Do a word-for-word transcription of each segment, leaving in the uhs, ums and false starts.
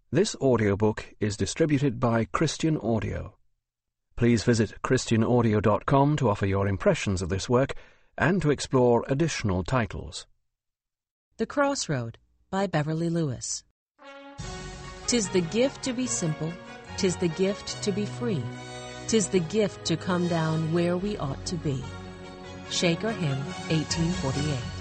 This audiobook is distributed by Christian Audio. Please visit christian audio dot com to offer your impressions of this work and to explore additional titles. The Crossroad by Beverly Lewis. "'Tis the gift to be simple, 'tis the gift to be free, 'tis the gift to come down where we ought to be." Shaker Hymn, eighteen forty-eight.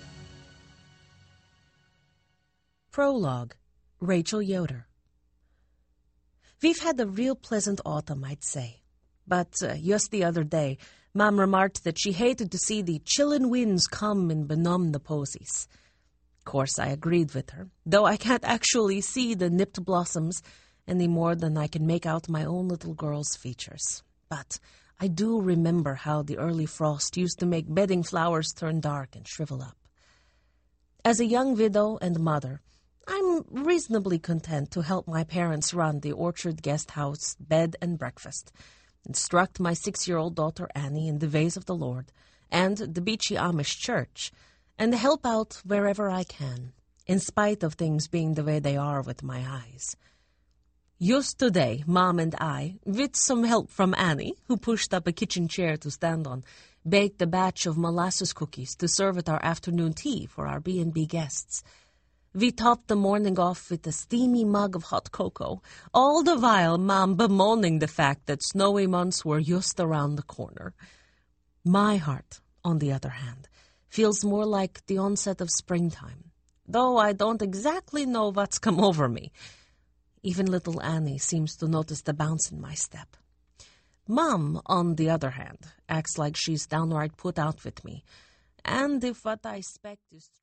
Prologue, Rachel Yoder. We've had a real pleasant autumn, I'd say. But uh, just the other day, Mom remarked that she hated to see the chillin' winds come and benumb the posies. Of course, I agreed with her, though I can't actually see the nipped blossoms any more than I can make out my own little girl's features. But I do remember how the early frost used to make bedding flowers turn dark and shrivel up. As a young widow and mother, I'm reasonably content to help my parents run the Orchard Guest House bed and breakfast, instruct my six-year-old daughter Annie in the ways of the Lord and the Beachy Amish Church, and help out wherever I can, in spite of things being the way they are with my eyes. Just today, Mom and I, with some help from Annie, who pushed up a kitchen chair to stand on, baked a batch of molasses cookies to serve at our afternoon tea for our B and B guests. We topped the morning off with a steamy mug of hot cocoa, all the while Mom bemoaning the fact that snowy months were just around the corner. My heart, on the other hand, feels more like the onset of springtime, though I don't exactly know what's come over me. Even little Annie seems to notice the bounce in my step. Mom, on the other hand, acts like she's downright put out with me, and if what I expect is